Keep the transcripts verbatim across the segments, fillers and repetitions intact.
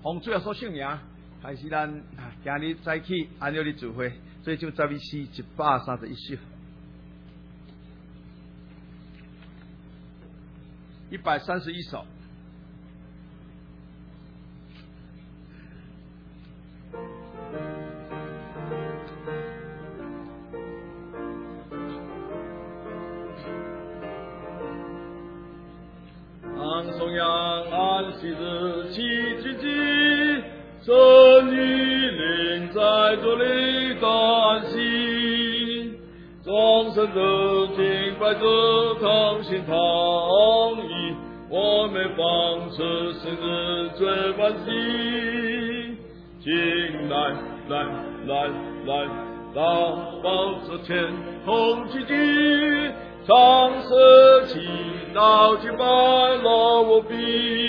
洪主要所姓名，还是咱今日早起按照你指挥，最就十一诗一百三十一首，一百三十一首。颂扬安息日七七七，神与灵在这里的安息，众生的敬拜着同心同意，我们方持生日最欢喜。请来来来来，到宝座前同聚集，唱诗祈祷敬拜了我比，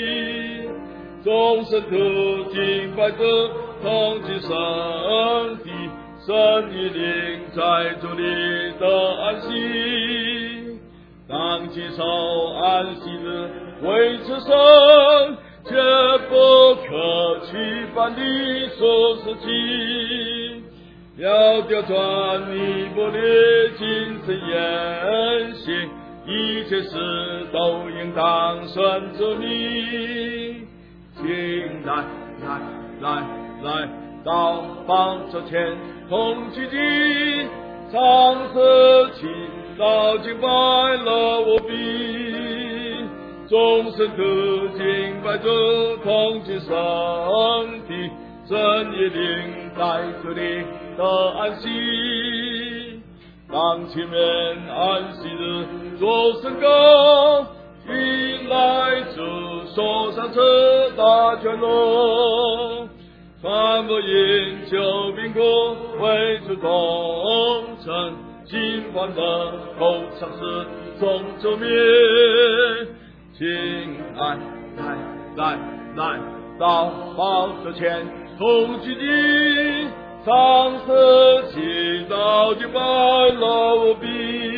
众生的敬拜着同祭上帝，神与灵在这里的安息。当接受安息日为此生，绝不可去犯你所事情，要调转你不列精神言行，一切事都应当顺着你。请来来来来，到宝座前同聚集，唱诗祈祷敬拜了我比，众生的敬拜着同敬上帝，神也灵在这里的安息。当前面安息日做圣工，迎来主手上车大全龙，传播研究并国为主忠诚，金黄的口上是众周面，请来来来来，到宝座前同聚集，唱诗祈祷敬拜了我比，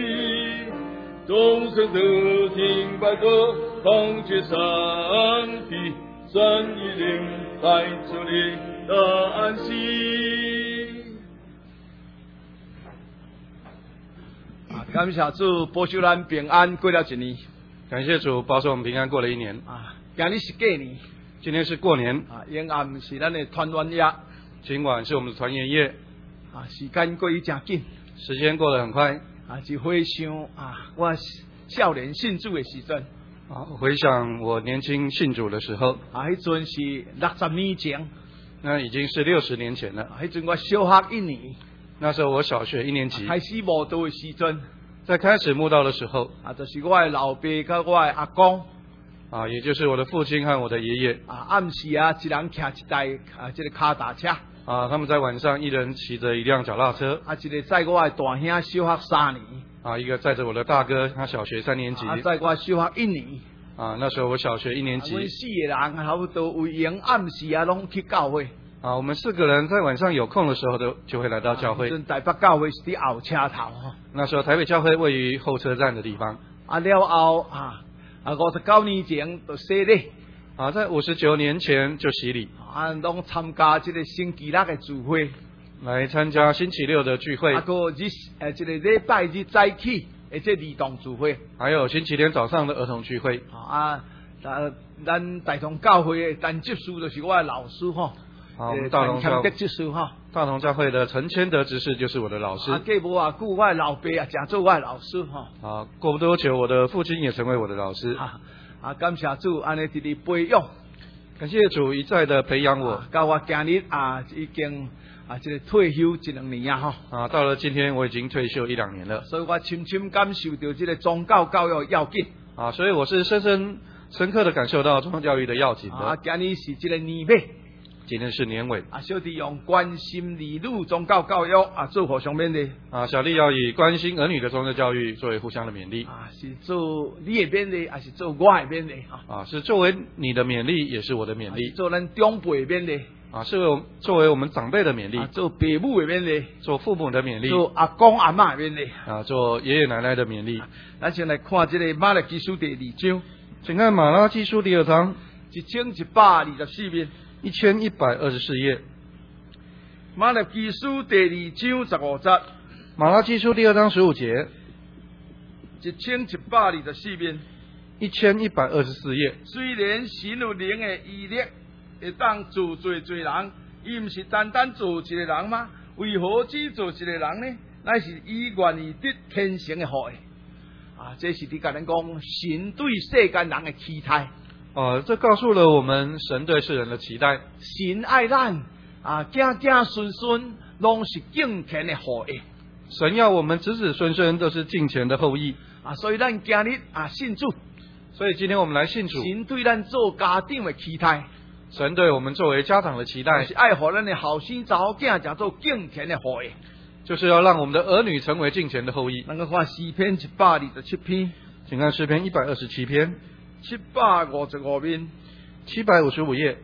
众生的敬拜着同觉上帝，神与灵在这里的安息。啊，感谢主保守咱平安过了一年。 感谢主保守我们平安过了一年。 啊，今日是过年。 今天是过年。 啊，阴暗是咱的团圆夜。 今晚是我们的团圆夜。 啊，时间过得真紧。 时间过得很快。 啊，就回想啊，我少年信主的时阵。 啊，回想我年轻信主的时候。 啊，迄阵是六十年前。 那已经是六十年前了。 迄阵我小学一年。 那时候我小学一年级。 开始慕道的时阵。 在开始慕道的时候。 啊，就是我的老爸跟我的阿公。 啊，也就是我的父亲和我的爷爷。 啊，暗时啊，一人骑一台啊，这个卡达车。 啊，他们在晚上一人骑着一辆脚踏车。 啊，一个载我的大兄小学三年。 啊，一个载着我的大哥，他小学三年级。 啊，载我小学一年。 啊，那时候我小学一年级。 我们四个人差不多有闲暗时啊，拢去教会。 啊，我们四个人在晚上有空的时候都就会来到教会。 啊，台北教会是伫后车头哈。 那时候台北教会位于后车站的地方。 啊，了后啊，啊五十九年前就洗礼。 啊，在五十九年前就洗礼。 啊，拢参加这个星期六的聚会。 来参加星期六的聚会。 啊，个日呃，这个礼拜日早起，诶，这儿童聚会。 还有星期天早上的儿童聚会。 啊，咱咱大同教会的陈执事就是我的老师哈。 啊，我们大同教会执事哈。 大同教会的陈谦德执事就是我的老师。 啊，过无啊久，我的老爸啊，真做我的老师哈。 啊，过不多久，我的父亲也成为我的老师。 啊，啊，感谢主，安尼一直培养。 感谢主一再的培养我。 到我今日啊，已经啊，这个退休一两年啊哈。 啊，到了今天我已经退休一两年了。 所以我深深感受到这个宗教教育要紧。 啊，所以我是深深深刻的感受到宗教教育的要紧的。 啊，今日是这个年尾。 今天是年尾。 啊，小弟用关心儿女宗教教育啊，做互相勉励。 啊，小弟要以关心儿女的宗教教育作为互相的勉励。 啊，是做你的勉励，还是做我的勉励啊？ 啊，是作为你的勉励，也是我的勉励。 做咱长辈的勉励。 啊，是为作为我们长辈的勉励。 啊，做父母的勉励。 做父母的勉励。 做阿公阿嬷的勉励。 啊，做爷爷奶奶的勉励。 咱先来看这个马拉基书第二章。 请看马拉基书第二章。 一千一百二十四面， 一千一百二十四页。 马拉基书第二章十五节， 马拉基书第二章十五节， 一千一百二十四面， 一千一百二十四页。 虽然神有灵的毅力，会当造罪罪人，伊毋是单单造一个人吗？为何只造一个人呢？乃是伊愿意得虔诚的好的。啊，这是你甲咱讲神对世间人的期待。 哦、呃，这告诉了我们神对世人的期待。 神爱咱啊，子子孙孙拢是敬虔的后裔。 神要我们子子孙孙都是敬虔的后裔啊，所以咱今日啊信主。 所以今天我们来信主。 神对咱做家长的期待。 神对我们作为家长的期待， 是爱互咱的后生查某囝讲做敬虔的后裔。 就是要让我们的儿女成为敬虔的后裔。 咱个看诗篇一百二十七篇， 请看诗篇一百二十七篇， 七百五十五面， 七百五十五页。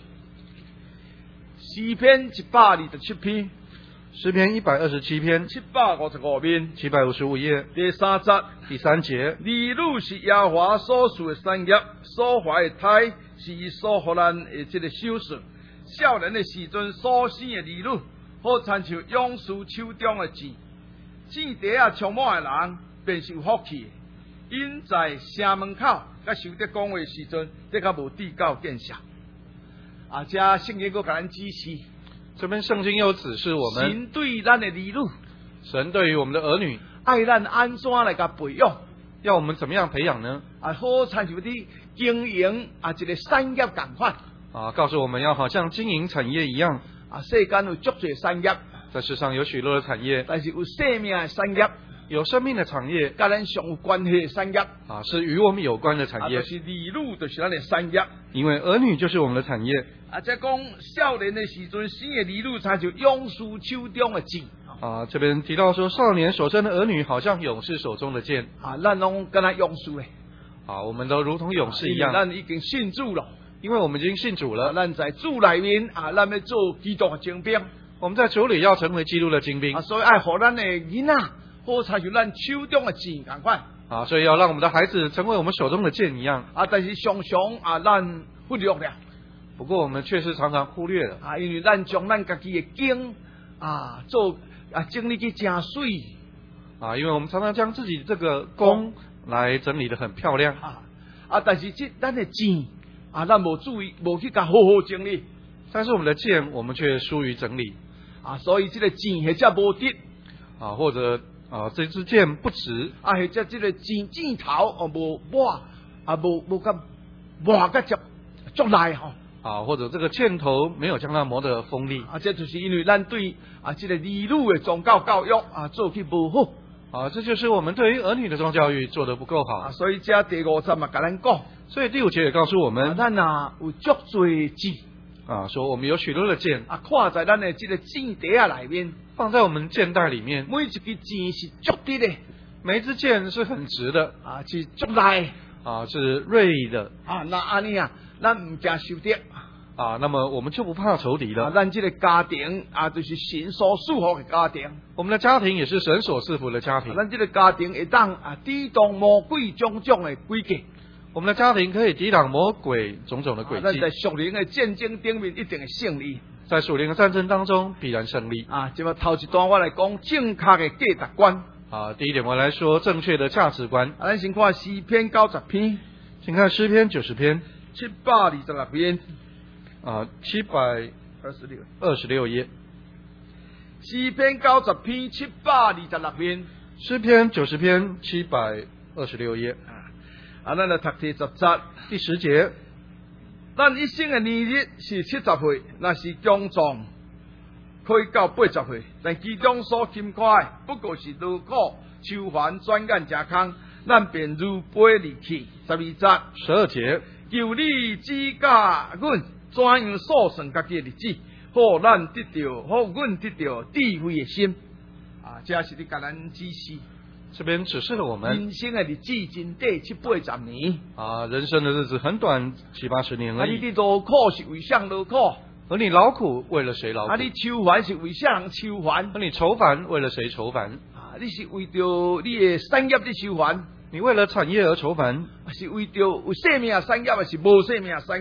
诗篇一百二十七篇， 诗篇一百二十七篇， 七百五十五面， 七百五十五页。 第三节， 第三节， 儿女是耶和华所属的产业，所怀的胎是伊所互咱的这个首饰。少年的时阵所生的儿女，好亲像勇士手中的箭，箭袋啊充满的人，便是有福气的。因在城门口甲受得讲话时阵，这较无地高见识。啊，这圣经佫甲咱指示， 这边圣经又指示我们， 神对咱的儿女， 神对于我们的儿女， 爱咱安怎来甲培养， 要我们怎么样培养呢？ 啊，好亲像啲经营啊一个产业共款。 啊，告诉我们要好像经营产业一样。 啊，世间有足多产业， 在世上有许多的产业， 但是有生命的产业， 有生命的产业， 甲咱上有关系的产业， 啊，是与我们有关的产业。 啊，就是儿女，就是咱的产业。 因为儿女就是我们的产业。 啊，即讲少年的时阵生的儿女，亲像勇士手中的箭。 啊，这边提到说，少年所生的儿女好像勇士手中的箭。 啊，咱拢跟他勇士诶。 啊，我们都如同勇士一样。 咱已经信主了。 因为我们已经信主了， 咱在主里面啊，咱要做基督的精兵。 我们在主里要成为基督的精兵啊，所以爱互咱的囡仔，好亲像咱手中的箭同款。 啊，所以要让我们的孩子成为我们手中的箭一样。 啊，但是常常啊，咱忽略了。 不过我们确实常常忽略了。 啊，因为咱将咱家己的经啊做啊整理去真水。 啊，因为我们常常将自己这个弓来整理得很漂亮。 啊啊，但是这咱的箭。啊，咱无注意，无去甲好好整理。 但是我们的箭，我们却疏于整理。 啊，所以这个箭或者无直。 啊，或者啊，这支箭不直。 啊，或者这个箭箭头哦无抹，啊无无甲抹甲足足耐吼。 啊，或者这个箭头没有将它磨得锋利。 啊，这就是因为咱对啊这个儿女的宗教教育啊做去不好。 啊，这就是我们对于儿女的宗教教育做得不够好。 啊，所以这第五节嘛，甲咱讲。 所以第五节也告诉我们， 啊、咱啊有足多箭啊，说我们有许多的箭啊，看在咱的这个箭袋啊里面， 放在我们箭袋里面， 每一支箭是足直的， 每一支箭是很直的啊，是足耐啊，是锐的啊。那安尼啊，咱唔惊受敌啊，那么我们就不怕仇敌了。 啊，咱这个家庭啊，就是神所祝福的家庭。 我们的家庭也是神所赐福的家庭。 啊、咱这个家庭会当啊抵挡魔鬼种种的诡计。 我们的家庭可以抵挡魔鬼种种的诡计。 咱、啊、在属灵的战争顶面一定会胜利。 在属灵的战争当中必然胜利。 啊，这么头一段我来讲正确的价值观。 啊，第一点我来说正确的价值观。 啊，咱先看诗篇九十篇， 请看诗篇九十篇， 七百二十六篇。 啊，七百二十六， 二十六页。 诗篇九十篇，七百二十六篇。 诗篇九十篇，七百二十六页。 啊，咱来读第十节， 第十节。 咱一生的年日是七十岁，那是强壮，可以到八十岁，但其中所欠款的，不过是劳苦愁烦，转眼成空，咱便如飞离去。十二节， 十二节。 求你指教阮怎样数算家己的日子，好咱得到，好阮得到智慧的心。啊，这是你甲咱指示。 这边指示了我们人生的日子真短，七八十年。 啊，人生的日子很短，七八十年而已。 啊，你的劳苦是为啥劳苦？ 而你劳苦为了谁劳苦？ 啊，你愁烦是为啥人愁烦？ 而你愁烦为了谁愁烦？ 啊，你是为着你的产业的愁烦？ 你为了产业而愁烦？ 是为着有生命的产业，还是无生命的产业？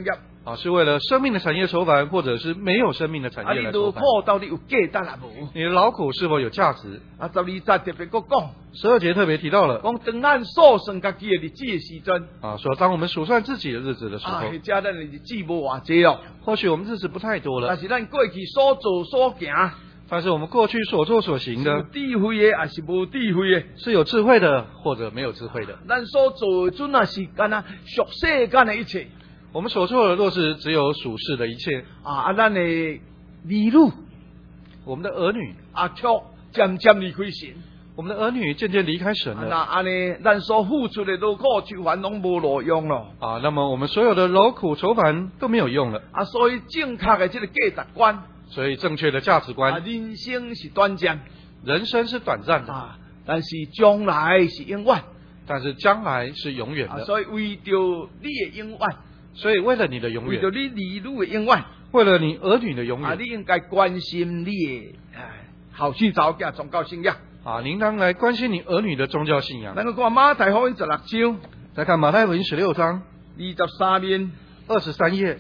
啊，是为了生命的产业筹款，或者是没有生命的产啊，你劳业来筹款。 苦到底有价值啊无？ 你的劳苦是否有价值？ 啊，十二节特别佫讲， 十二节特别提到了讲当咱数算家己的日子的时阵， 啊，说当我们数算自己的日子的时啊， 候， 或者咱的日子无偌济哦， 或许我们日子不太多了， 但是咱过去所做所行， 但是我们过去所做所行是有的， 智慧的，还是无智慧的？ 是有智慧的，或者没有智慧的。 咱所做的准啊是干那俗世间的一切我们所做的若是只有属世的一切， 啊，啊，咱的儿女我们的儿女， 啊，却渐渐离开神。 我们的儿女渐渐离开神那了安尼，咱所付出的劳苦求烦拢无路用咯。 啊，那么我们所有的劳苦愁烦都没有用了。 啊，所以正确的这个价值观， 所以正确的价值啊， 观， 人生是短暂人生是短暂的， 啊，但是将来是永远但是将来是永远啊。 的。 所以为着你的永远， 所以为了你的永远， 为着你儿女的永远， 为了你儿女的永啊， 远你应该关心你的哎后生查某囝宗教信仰。 啊，应当来关心你儿女的宗教信仰。 咱个看马太福音十六章再看马太福音十六章二十三面， 二十三页，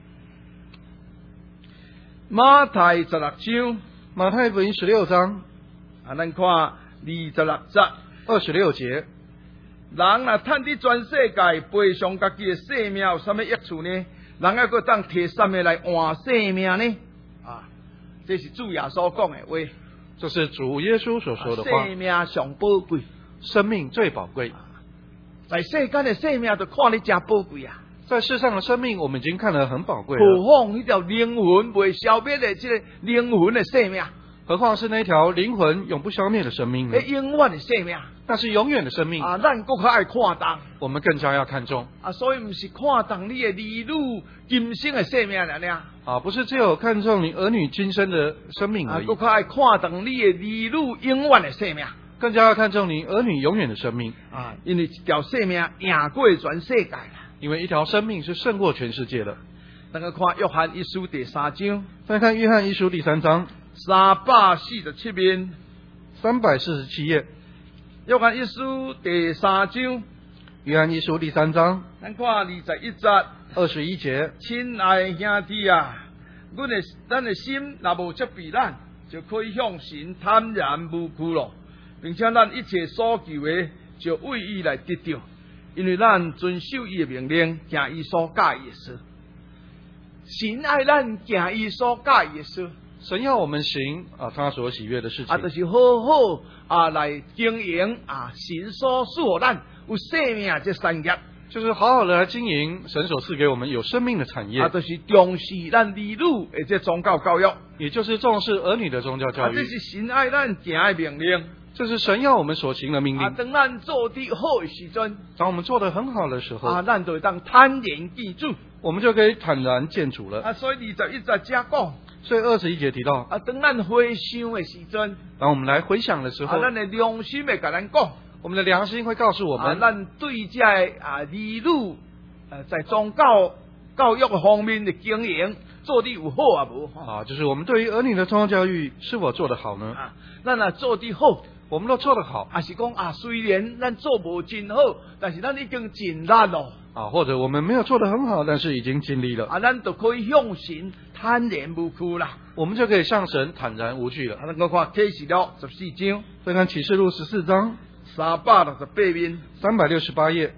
马太十六章马太福音十六章啊，咱看二十六节。 二十六节， 人若趁伫全世界赔偿家己的性命，有啥物益处呢？人还佫当摕啥物来换性命呢？啊，这是主耶稣讲的话。 这是主耶稣所说的话。 性命上宝贵， 生命最宝贵， 在世间的性命都看你真宝贵啊！ 在世上的生命我们已经看得很宝贵何了， 况迄条灵魂未消灭的这个灵魂的性命， 何况是那条灵魂永不消灭的生命呢？ 迄永远的性命那是永远的生命， 啊！咱更较爱看重我们更加要看重啊！所以毋是看重你的儿女今生的性命了呢。 啊，不是只有看重你儿女今生的生命啊， 而已， 更较爱看重你的儿女永远的性命更加要看重你儿女永远的生命， 啊！因为一条性命赢过全世界啦。 因为一条生命是胜过全世界的。 咱个看约翰一书第三章， 再看约翰一书第三章三百四十七面。 三百四十七页， 约翰一书第三章， 约翰一书第三章咱看二十一节。 二十一节， 亲爱的兄弟啊，阮的咱的心若无遮避咱，就可以向神坦然无惧咯，并且咱一切所求的就为伊来得到，因为咱遵守伊的命令，行伊所教伊的事。神爱咱行伊所教伊的事， 神要我们行啊他所喜悦的事情啊，就是好好啊来经营啊神所赐予咱有生命这产业。 就是好好的来经营神所赐给我们有生命的产业， 啊，就是重视咱儿女的这宗教教育， 也就是重视儿女的宗教教啊， 育， 这是神爱咱行的命令。 这是神要我们所行的命啊， 令。 当咱做得好的时阵， 当我们做得很好的时候， 啊，咱就会当坦然见主。 我们就可以坦然见主了。 啊，所以二十一节遮讲， 所以二十一节提到， 啊，当咱回想的时阵， 当我们来回想的时候， 啊，咱的良心会甲咱讲， 我们的良心会告诉我啊， 们， 咱对这啊儿女，呃，在宗教教育方面的经营做得有好啊无？ 啊，就是我们对于儿女的宗教教育是否做得好呢？ 啊，咱若做得好。 我们都做得好， 啊，是讲啊，虽然咱做无真好，但是咱已经尽力咯。 啊，或者我们没有做得很好，但是已经尽力了， 啊，咱就可以向神坦然无惧啦。 我们就可以向神坦然无惧了。 啊，咱我看启示录十四章， 再看启示录十四章三百六十八面， 三百六十八页，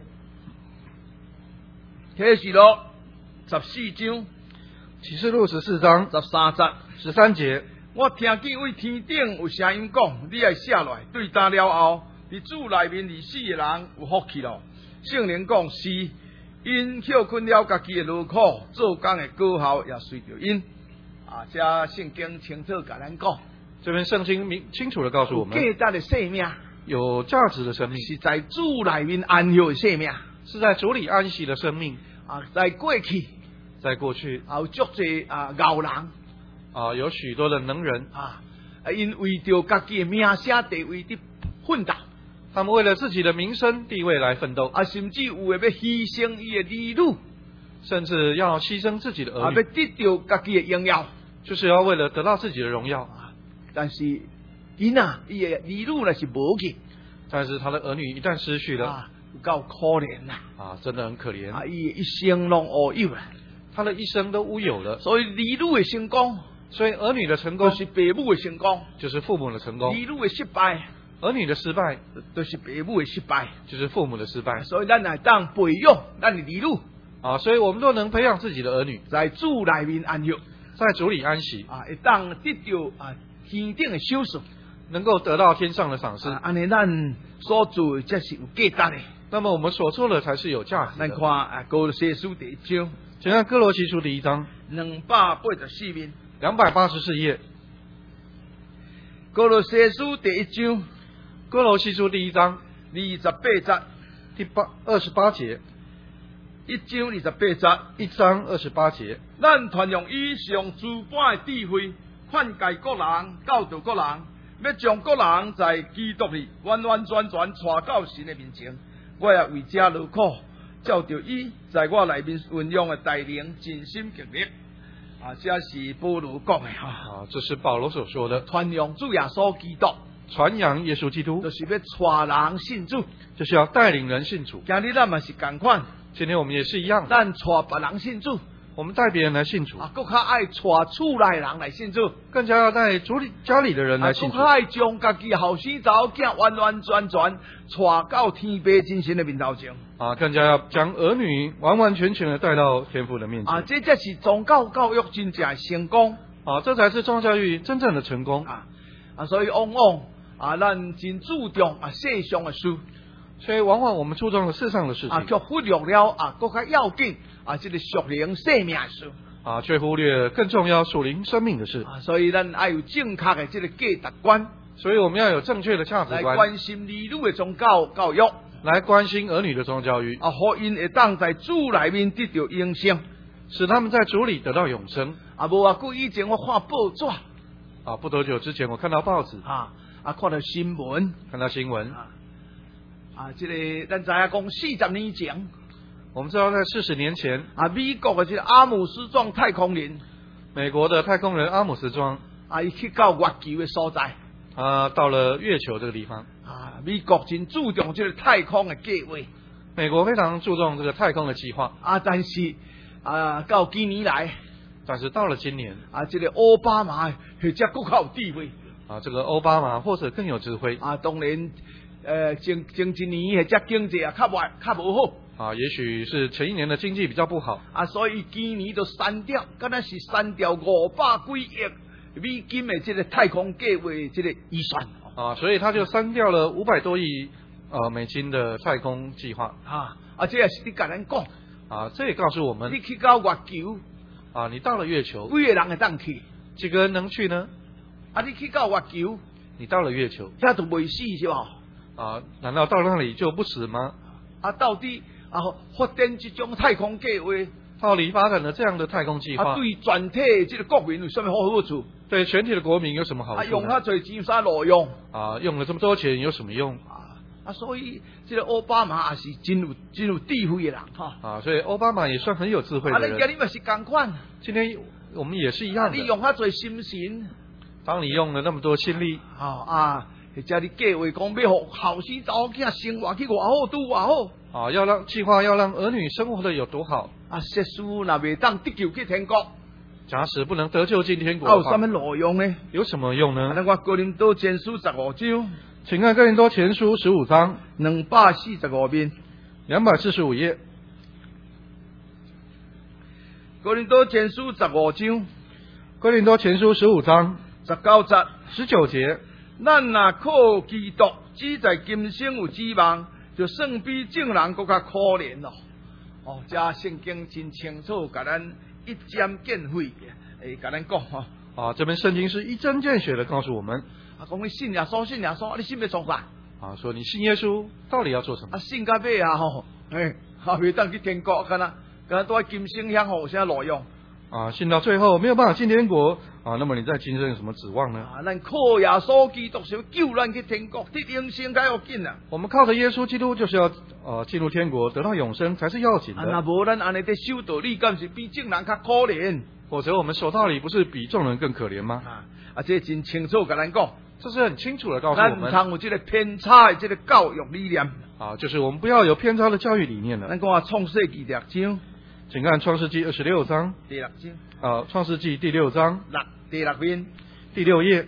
启示录十四章启示录十四章十三节， 十三节， 我听见为天顶有声音讲，你爱写来，对答了后，伫主内面而死的人有福气咯。圣灵讲是，因休困了家己的劳苦，做工的果效也随着因。啊，这圣经清楚甲咱讲， 这边圣经明清楚的告诉我们， 价值的生命有价值的生命是在主内面安息的生命。 是在主里安息的生命。 啊，在过去， 在过去有足侪啊牛人啊，有许多的能人啊，啊，因为着家己的名声地位的奋斗， 他们为了自己的名声地位来奋斗， 啊，甚至有诶要牺牲伊的儿女， 甚至要牺牲自己的啊， 儿女， 要得到家己的荣耀。 就是要为了得到自己的荣耀。 啊，但是囡仔伊的儿女若是无去， 但是他的儿女一旦失去了， 啊，有够可怜呐！ 啊，真的很可怜。 啊，伊一生拢乌有啦。 他的一生都乌有了。 所以儿女的成功， 所以儿女的成功就是父母的成功； 就是父母的成功， 儿女的失败， 儿女的失败就是父母的失败。 就是父母的失败。 所以咱来当培养咱的儿女， 啊，所以我们都能培养自己的儿女， 在主内面安息， 在主里安息， 啊，会当得到啊天顶的赏赐， 能够得到天上的赏赐。 啊，安尼咱所做的才是有价值的。 那么我们所做的才是有价值的。 咱看啊，哥罗西书第一章， 请看哥罗西书第一章两百八十四面。 两百八十四页， 哥罗西书第一章， 哥罗西书第一章二十八节， 第八二十八节， 一章二十八节， 一章二十八节。 咱传扬以上诸般的智慧，劝诫各人，教导各人，要将各人在基督里完完全全带到神的面前。我也为这劳苦，照着伊在我内面运用的带领，尽心尽力。啊，这是保罗讲的哈。 啊，这是保罗所说的， 传扬主耶稣基督， 传扬耶稣基督， 就是要带人信主， 就是要带领人信主。 今日咱嘛是同款， 今天我们也是一样， 咱带别人信主， 我们带别人来信主， 啊，更较爱带厝内人来信主， 更加要带主里家里的人来信主， 更较爱将家己后生查某囝完完全全带到天父真神的面头前。 啊，更加要将儿女完完全全的带到天父的面前。 啊，这才是宗教教育真正的成功。 啊，这才是宗教教育真正的成功。 啊啊，所以往往啊，咱真注重啊世上的事， 所以往往我们注重了世上的事情， 啊，却忽略了啊更较要紧啊这个属灵生命的事。 啊，却忽略更重要属灵生命的事。 啊，所以咱要有正确的这个价值观， 所以我们要有正确的价值来观， 关心儿女的宗教教育。 来关心儿女的宗教教育， 啊，互因会当在主内面得到永生， 使他们在主里得到永生。 啊，无啊，过以前我看报纸， 啊，不多久之前我看到报纸， 啊啊，看到新闻， 看到新闻， 啊啊，这个咱知影讲四十年前， 我们知道在四十年前， 啊，美国的这个阿姆斯壮太空人， 美国的太空人阿姆斯壮， 啊，伊去到月球的所在， 啊，到了月球这个地方。 啊，美国真注重这个太空的计划， 美国非常注重这个太空的计划， 啊，但是啊，到今年来， 但是到了今年， 啊，这个奥巴马或者更较有智慧， 啊，这个奥巴马或者更有智慧， 啊，当然，呃，前前一年或者经济啊较坏较无好， 啊，也许是前一年的经济比较不好， 啊，所以今年就删掉，敢若是删掉五百几亿美金的这个太空计划这个预算。 啊，所以他就删掉了五百多亿呃美金的太空计划。 啊，啊，这也是你甲咱讲， 啊，这也告诉我们， 你去到月球， 啊，你到了月球， 几个人会当去？ 几个人能去呢？ 啊，你去到月球， 你到了月球， 这都未死是吧？ 啊，难道到那里就不死吗？ 啊，到底啊发展这种太空计划， 到底发展了这样的太空计划， 啊，对全体这个国民有什么好处？ 对全体的国民有什么好处呢？ 啊，用他最钱有啥路用？ 啊，用了这么多钱有什么用？ 啊啊，所以这个奥巴马也是真有真有智慧的人哈。 啊，所以奥巴马也算很有智慧啊， 的人。 你今日嘛是同款， 今天我们也是一样的。 你用他最心神， 当你用了那么多心力， 啊啊，或者你计划讲要互后生查某囝生活去偌好拄偌好， 啊，要让计划要让儿女生活的有多好。 啊，世事若未当得救去天国， 假使不能得救进天国啊， 的话， 有什么路用呢？ 有什么用呢？ 啊，咱看哥林多前书十五章请看哥林多前书十五章两百四十五面， 两百四十五页。 哥林多前书十五章哥林多前书十五章十九节， 十九节， 咱若靠基督只在今生有指望，就算比众人更加可怜咯。哦，这圣经真清楚，甲咱一针见血嘅，诶，甲咱讲吼。 啊，这边圣经是一针见血的告诉我们， 啊，讲你信耶稣，信耶稣，你信要做啥？ 啊，说你信耶稣到底要做什么？ 啊，信到尾啊吼，诶，还未当去天国，敢若敢若在今生享有啥路用？ 啊，信到最后没有办法进天国啊，那么你在今生有什么指望呢？ 啊，咱靠耶稣基督是要救咱去天国，得永生该要紧啊！ 我们靠着耶稣基督，就是要呃进入天国，得到永生才是要紧啊，若的。 无咱安尼在修道，你敢是比众人较可怜？ 否则我们守道理不是比众人更可怜吗？ 啊，啊，这真清楚甲咱讲， 这是很清楚的告诉咱唔我们通有这个偏差的这个教育理念。 啊，就是我们不要有偏差的教育理念了。 咱讲啊，创世纪六章， 请看创世纪二十六章， 第六章， 啊，创世纪第六章六第六面， 第六页，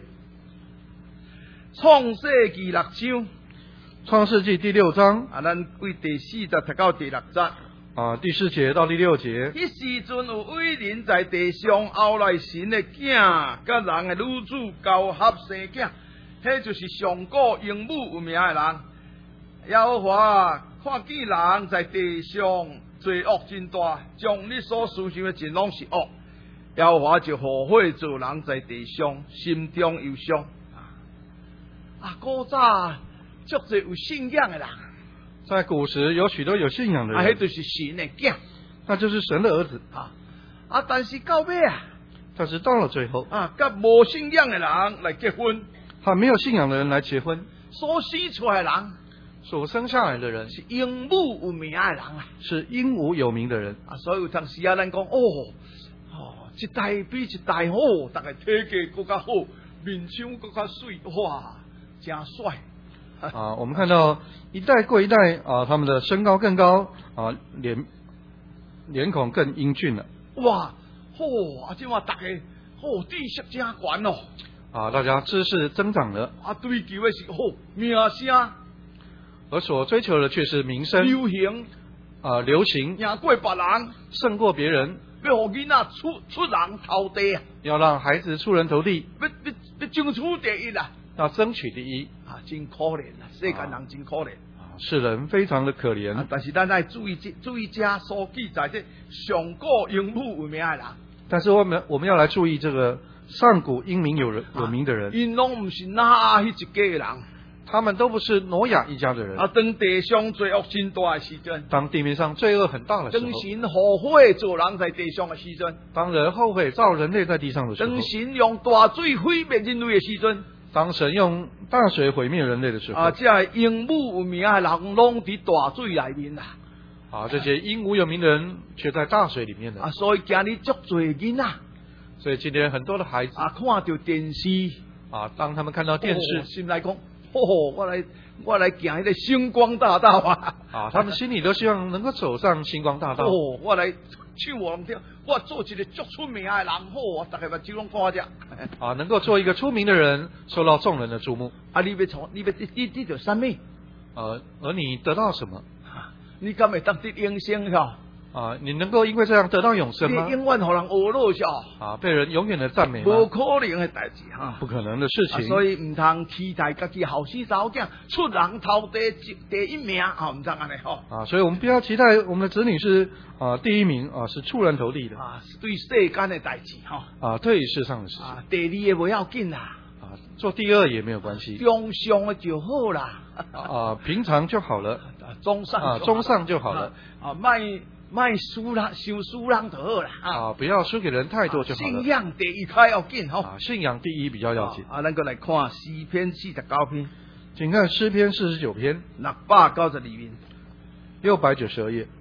创世纪六章， 创世纪第六章啊，咱为第四节读到第六节。 啊第四节到第六节。 迄时阵有伟人在地上，后来神的囝甲人的女子交合生囝，迄就是上古英武有名的人。耶和华看见人在地上罪恶真大，将你所思想的尽拢是恶。耶和华就后悔做人在地上，心中忧伤。啊，古早足侪有信仰的人， 在古时有许多有信仰的啊，迄人， 就是神的囝那就是神的儿子。 啊啊，但是到尾啊。 但是到了最后， 啊，跟无信仰的人来结婚， 和没有信仰的人来结婚， 所生出来的人所生下来的人是英武有名的人啊！ 是英武有名的人啊，所以有当时啊，咱讲哦，哦，一代比一代好，大家体格更加好，面相更加水，哇，真帅！ 啊。我们看到一代过一代啊，他们的身高更高啊，脸脸孔更英俊了哇，好啊，即嘛大家好知识真悬哦！ 啊，大家知识增长了， 啊，追求的是好名声、 而所追求的却是名声流行， 啊，流行赢过别人， 胜过别人， 要互囡仔出出人头地啊！ 要让孩子出人头地， 要要要争取第一啊！ 要争取第一啊，真可怜啊！世间人真可怜啊，世人非常的可怜。 啊！但是咱爱注意这注意这所记载这上古英武有名的人， 但是我们我们要来注意这个上古英明有人有名的人， 因拢唔是那迄一家的人他们都不是挪亚一家的人。 啊！当地上罪恶真大的时阵， 当地面上罪恶很大的时候， 当神后悔做人在地上的时阵， 当人后悔造人类在地上的时候， 当神用大水毁灭人类的时阵， 当神用大水毁灭人类的时候， 啊，这英武有名的人拢伫大水里面啦。 啊，这些英武有名的人却在大水里面的啊，所以今日足侪囡仔所以今天很多的孩子啊，看到电视， 啊，当他们看到电视， 哦心来讲，哦，我来我来行迄个星光大道啊！ 啊，他们心里都希望能够走上星光大道。 哦，我来唱我跳，我做一个足出名的人，好，我大家把酒拢看者。 啊，能够做一个出名的人，受到众人的注目。 啊，你要从，你要你你你着啥物？ 呃，而你得到什么？ 你敢会当得永生晓？ 啊，你能够因为这样得到永生吗你？永远互人学落晓？ 啊，被人永远的赞美吗？ 无可能的代志哈！ 不可能的事啊， 情。 所以唔通期待家己后生查某囝出人头地第一名，啊，唔通安尼吼。 啊，所以我们不要期待我们的子女是啊第一名啊，是出人头地的啊，是对世间的代志吼。 啊，对世上的事情啊，第二个不要紧啦， 啊，做第二也没有关系中上的就好啦。 啊，平常就好了中上啊，中上就好了啊，卖卖输人，收输人就好啦。 啊，不要输给人太多就好了。 信仰第一较要紧吼。 啊，信仰第一比较要紧。 啊，咱过来看诗篇四十九篇， 请看诗篇四十九篇六百九十二面， 六百九十二页。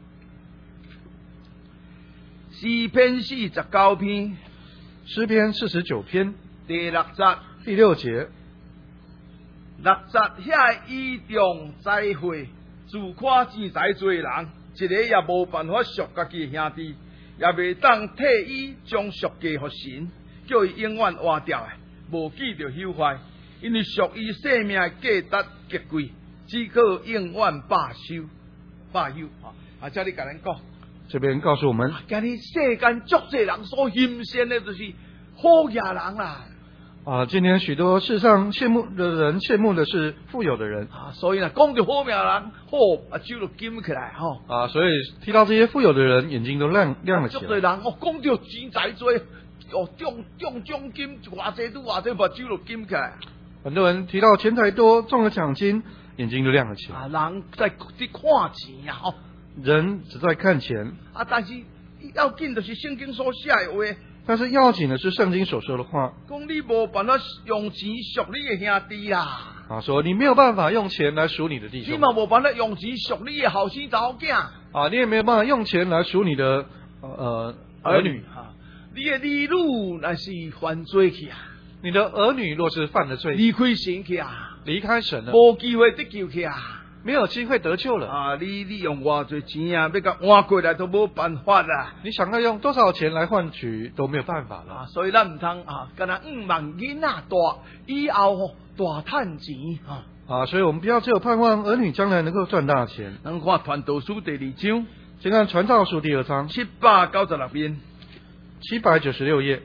诗篇四十九篇， 诗篇四十九篇第六节， 第六节。 六节遐倚重栽花，自夸钱财做人，一个也无办法赎家己兄弟，也袂当替伊将赎价互神，叫伊永远活掉的，无记着朽坏，因为属伊生命的价值极贵，只可永远罢休罢休。啊，这里甲咱讲， 这边告诉我们， 今日世间足侪人所欣羡的，就是好野人啦。 啊，今天许多世上羡慕的人羡慕的是富有的人啊，所以呢，讲到好命人，好啊，手就金起来吼。 啊，所以提到这些富有的人，眼睛都亮亮了起来。 足多人哦，讲到钱财多，哦中中奖金偌济都偌济，把手就金起来。 很多人提到钱财多，中了奖金，眼睛就亮了起来。 啊，人在在看钱呀，吼。 人只在看钱啊，但是要紧就是圣经所写的话。 但是要紧的是圣经所说的话， 讲你无办法用钱赎你的兄弟啦。 啊，说你没有办法用钱来赎你的弟兄， 你嘛无办法用钱赎你的后生查某囝。 啊，你也没有办法用钱来赎你的呃儿女。 啊，你的儿女那是犯罪去啊， 你的儿女若是犯了罪， 离开神去啊， 离开神了， 无机会得救去啊。 没有机会得救了。 啊，你你用偌济钱啊，要甲换过来都无办法啦。 你想要用多少钱来换取都没有办法了。 啊，所以咱唔通啊，干那五万囡仔大，以后吼大趁钱啊。 啊，所以我们不要只有盼望儿女将来能够赚大钱。 咱看传道书第二章， 先看传道书第二章七百九十六篇， 七百九十六页。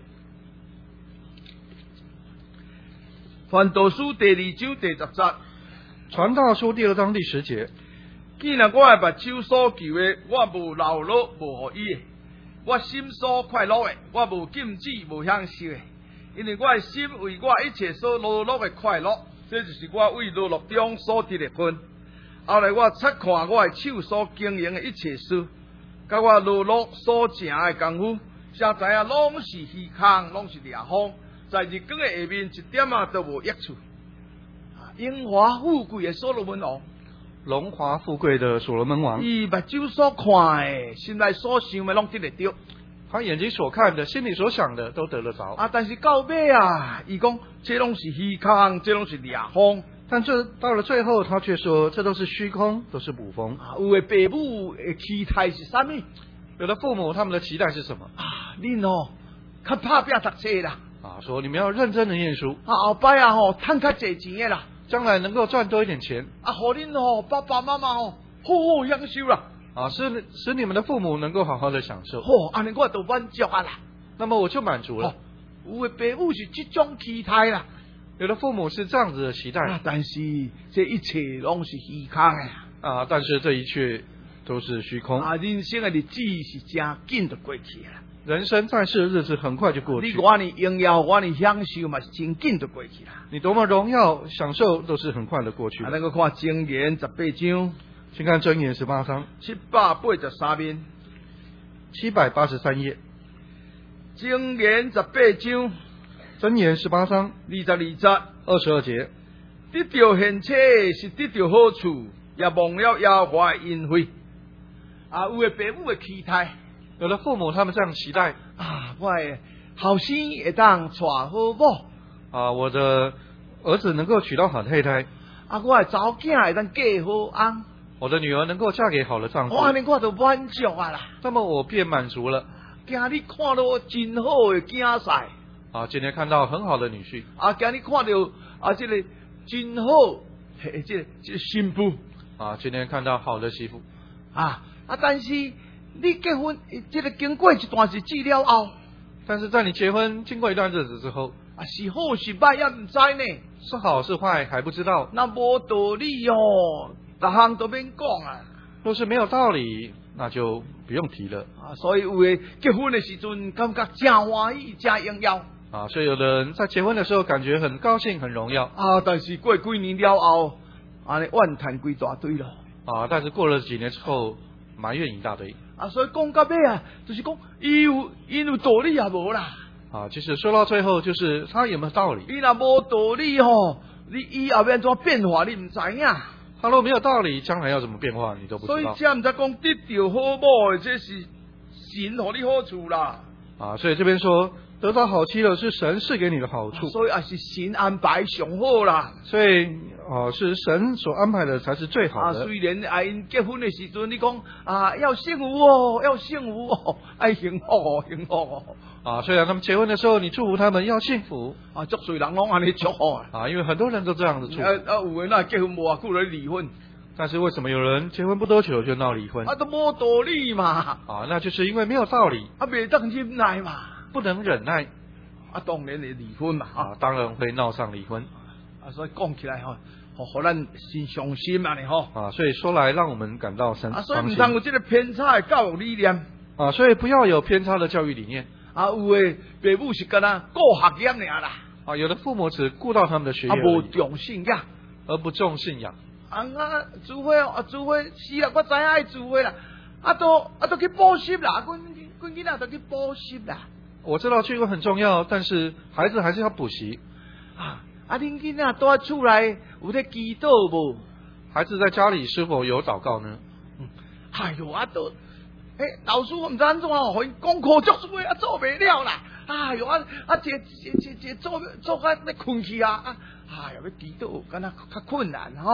传道书第二章第十节， 传道书第二章第十节。 既然我的目睭所求的，我无流落无予伊的；我心所快乐的，我无禁止无享受的。因为我的心为我一切所劳碌的快乐。这就是我为乐乐中所得的分。后来我察看我的手所经营的一切事，甲我乐乐所成的功夫，才知影拢是虚空，拢是掠风，在日光的下面一点啊都无益处。荣华富贵的所罗门王， 荣华富贵的所罗门王， 伊目睭所看的，心内所想的，拢得得着。 他眼睛所看的，心里所想的，都得了着。 啊，但是到尾啊，伊讲这拢是虚空，这拢是掠风。 但这到了最后，他却说这都是虚空，都是捕风。 啊，有的父母的期待是啥物？ 有的父母他们的期待是什么？ 啊，恁哦，较拍拼读册啦。 啊，说你们要认真的念书。 啊，后摆啊吼，趁较济钱的啦。 将来能够赚多一点钱。 啊，互恁哦爸爸妈妈哦好好享受啦。 啊，使使你们的父母能够好好的享受。 哦，安尼我就满足啊啦。 那么我就满足了。 哦、有的父母是这种期待啦， 有的父母是这样子的期待。 啊，但是这一切拢是虚空的。 啊，但是这一切都是虚空。 啊，人生的日子是真紧就过去了。 人生在世的日子很快就过去。 你我你荣耀，我你享受嘛，是真紧就过去了。 你多么荣耀享受都是很快的过去。 啊，那个看箴言十八章。 先看箴言十八章七百八十三篇， 七百八十三页。 箴言十八章， 箴言十八章二十二节， 二十二节。 得到现切是得到好处，也忘了耶和华的恩惠。啊，有的父母的期待， 有的父母他们这样期待啊，我的后生会当娶好某， 啊，我的儿子能够娶到好太太， 啊，我的查某囝会当嫁好翁。 我的女儿能够嫁给好的丈夫， 我安尼我就满足啊啦。 那么我便满足了。 今日看到真好的囝婿， 啊，今天看到很好的女婿， 啊，今日看到啊，这个真好，嘿，这个这个新妇， 啊，今天看到好的媳妇， 啊啊，但是你结婚，这个经过一段日子了后， 但是在你结婚经过一段日子之后， 啊，是好是歹也唔知呢， 是好是坏还不知道。 那无道理哦。逐项都免讲啊！ 若是没有道理，那就不用提了啊。所以有的结婚的时阵，感觉真欢喜、真荣耀啊。所以有的人在结婚的时候，感觉很高兴、很荣耀啊。但是过几年了后，安尼怨叹归大堆咯啊。但是过了几年之后，埋怨一大堆啊。所以讲到尾啊，就是讲伊有伊有道理也无啦啊。其实说到最后，就是他有没有道理？ 伊若无道理吼，你以后要怎变化，你唔知影。 他若没有道理，将来要怎么变化，你都不知道。 所以这唔才讲得到好某的，这是神互你好处啦。 啊，所以这边说得到好妻了，是神赐给你的好处。 啊、所以也是神安排上好啦。 所以啊，是神所安排的才是最好的。 啊，虽然啊，因结婚的时阵，你讲啊，要幸福哦，要幸福哦，爱幸福哦，幸福哦。 啊，虽然他们结婚的时候，你祝福他们要幸福啊，足侪人拢安尼祝福啊。 啊，因为很多人都这样子祝福。 啊啊，有人那结婚无啊，久就离婚。 但是为什么有人结婚不多久就闹离婚？ 啊，都无道理嘛。 啊，那就是因为没有道理。 啊，袂当忍耐嘛， 不能忍耐。 啊，当然会离婚嘛。 啊，当然会闹上离婚。 啊，所以讲起来吼，互互咱心伤心啊，你吼。 啊，所以说来让我们感到伤啊，所以唔通有这个偏差的教育理念。 啊，所以不要有偏差的教育理念。 啊，有的父母是干那顾学业尔啦。 啊，有的父母只顾到他们的学业， 啊，无重信仰， 而不重信仰。 啊啊，除非啊，除非是啦，我知影爱除非啦，啊都啊都去补习啦，阮阮囡仔都去补习啦。 我知道这个很重要，但是孩子还是要补习。 啊啊，恁囡仔住喺厝内有咧祈祷无？ 孩子在家里是否有祷告呢？ 嗯，哎呦，啊都，诶、欸，老师我唔知安怎哦，互因功课足多啊，做袂了啦。哎呦，啊啊，这这这这做做甲咧困去啊，啊，哎呦，要祈祷敢若较困难吼。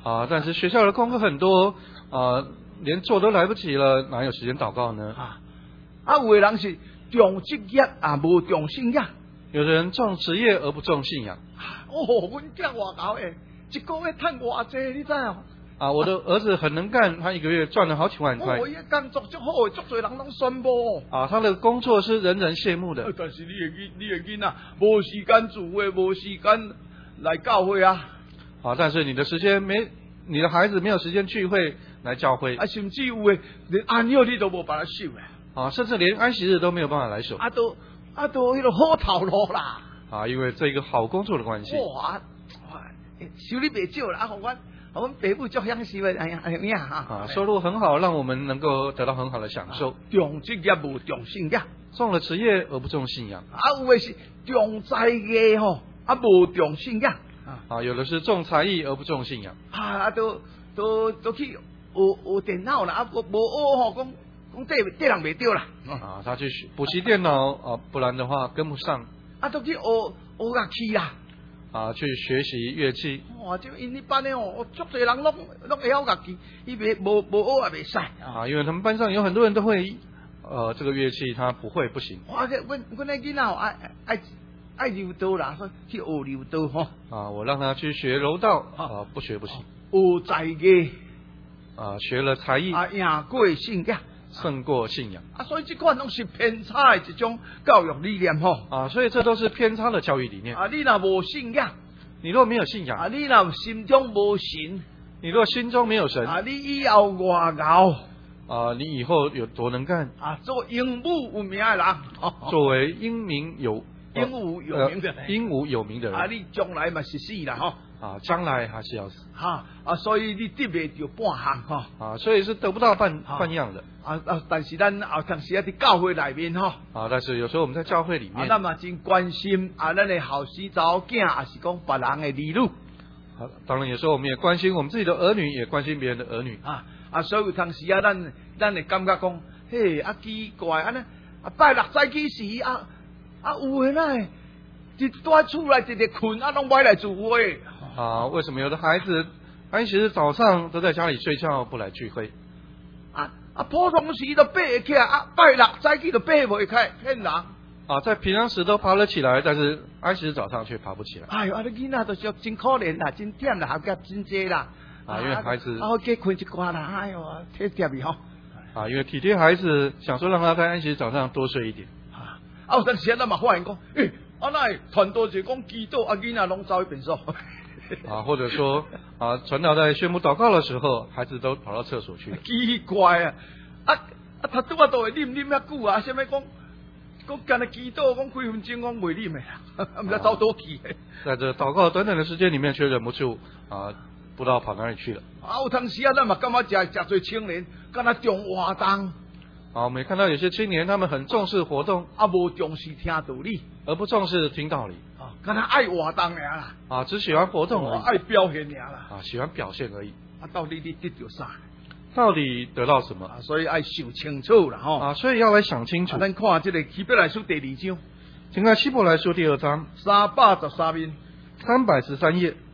啊，但是学校的功课很多啊，连做都来不及了，哪有时间祷告呢？ 啊，啊，有的人是重职业啊，无重信仰。 有的人重职业而不重信仰。 哦，阮囝外搞诶，一个月赚偌济，你知哦？ 啊，我的儿子很能干，他一个月赚了好几万块。 哦，伊工作足好，足多人拢宣布。 啊，他的工作是人人羡慕的。 但是你的囡，你的囡仔无时间做会，无时间来教会啊。 啊，但是你的时间没，你的孩子没有时间聚会来教会。 啊，甚至有诶，连安息你都无办法守诶。 啊，甚至连安息日都没有办法来守。 啊，都啊都迄个好头路啦。 啊，因为这一个好工作的关系。 哇，收入袂少啦，啊，互阮。我们北部就享受的，哎呀，哎呀哈！ 啊，收入很好，让我们能够得到很好的享受。 重职业无重信仰， 重了职业而不重信仰。 啊，有的是重才艺吼，啊无重信仰。 啊，有的是重才艺而不重信仰。 啊，都都都去学学电脑啦，啊无无学吼，讲讲这这人袂对啦。 啊，他去补习电脑啊，不然的话跟不上。 啊，都去学学乐器啦。 啊，去学习乐器。 哇，就因迄班的哦，足多人拢拢会晓乐器，伊袂无无学也袂使啊，因为他们班上有很多人都会，呃，这个乐器他不会不行。 哇，这阮阮那囡仔爱爱爱柔道啦，所以去学柔道吼。 啊，我让他去学柔道啊，不学不行。 学才艺啊，学了才艺啊，赢过信仰。 胜过信仰啊，所以这款拢是偏差的一种教育理念吼。 啊，所以这都是偏差的教育理念啊。你若无信仰， 你若没有信仰啊，你若心中无神， 你若心中没有神啊，你以后外熬啊，你以后有多能干啊，做英武有名的人， 作为英明有英武有名的人， 呃、英武有名的人啊，你将来嘛是死啦吼。 啊，将来还是要死。 哈啊，所以你得袂着半项哈。 啊，所以是得不到半半样的。 啊啊，但是咱啊，当时啊，伫教会内面哈。 啊，但是有时候我们在教会里面， 啊，咱嘛真关心啊，咱的后生查某囝，也是讲别人的儿女。 啊，当然有时候我们也关心我们自己的儿女，也关心别人的儿女。 啊啊，所以有当时啊，咱咱会感觉讲，嘿啊奇怪，安尼啊拜六早起时啊啊有诶呐，一住厝内直直困啊，拢买来聚会。 啊，为什么有的孩子安息日早上都在家里睡觉，不来聚会？ 啊啊，普通时都爬会起来，啊，拜六早起都爬袂起来，骗人。 啊，在平常时都爬了起来，但是安息日早上却爬不起来。 哎呦，啊，你囡仔都是真可怜啦，真忝啦，学业真济啦。 啊，因为孩子啊，加困一寡啦，哎呦，体贴伊吼。 啊，因为体贴孩子，想说让他在安息日早上多睡一点。 啊，啊，有阵时咱嘛发现讲，诶、欸，啊，那传道就讲祈祷，啊，囡仔拢走去便所。 啊，或者说啊，传道在宣布祷告的时候，孩子都跑到厕所去了。 奇怪啊！啊啊，他拄啊都会啉啉遐久啊，啥物讲讲干那祈祷，讲几分钟讲袂啉的啦，唔知走倒去。 在这祷告短短的时间里面，却忍不住啊，不知道跑哪里去了。 啊，有当时啊，咱嘛感觉食食最青年，干那重活动。 啊，我们也看到有些青年，他们很重视活动， 啊，无重视听道理， 而不重视听道理。 啊，干那爱活动尔啦。 啊，只喜欢活动而已， 爱表现尔啦。 啊，喜欢表现而已。 啊，到底你得到啥？ 到底得到什么？ 啊，所以爱想清楚啦，吼。 啊，所以要来想清楚。 啊、咱看这个希伯来书第二章， 请看希伯来书第二章三百十三面， 三百十三页。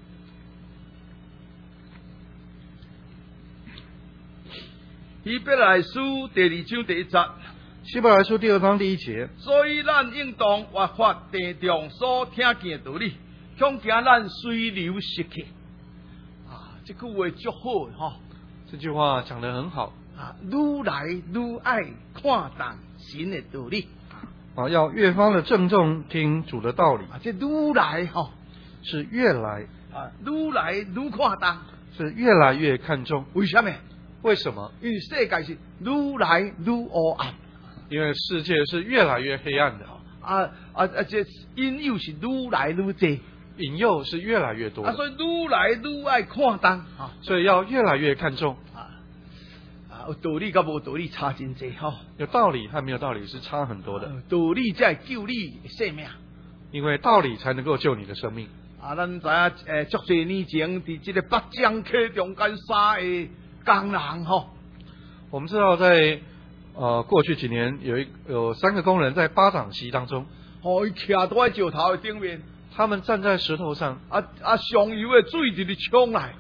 希伯来书第二章第一节， 希伯来书第二章第一节。 所以咱应当活发地上所听见的道理，恐惊咱随流失去。啊，这句话足好的吼。 这句话讲得很好啊，愈来愈爱看重神的道理啊，要越发的郑重听主的道理啊，这愈来吼、哦、 是越来啊，愈来愈看重， 是越来越看重。 为什么？ 为什么？ 因为世界是愈来愈黑暗， 因为世界是越来越黑暗的啊啊啊！这引诱是愈来愈多。 引诱是越来越多啊，所以愈来愈爱看重啊， 所以要越来越看重啊啊，有道理跟无道理差真济哈， 有道理和没有道理是差很多的， 道理才会救你性命， 因为道理才能够救你的生命。 啊，咱知影诶，足多年前伫这个北江溪中间三个工人吼， 我们知道在呃过去几年有一有三个工人在巴掌溪当中， 哦，伊徛在石头的顶面。 他们站在石头上， 啊啊！上游的水直直冲来，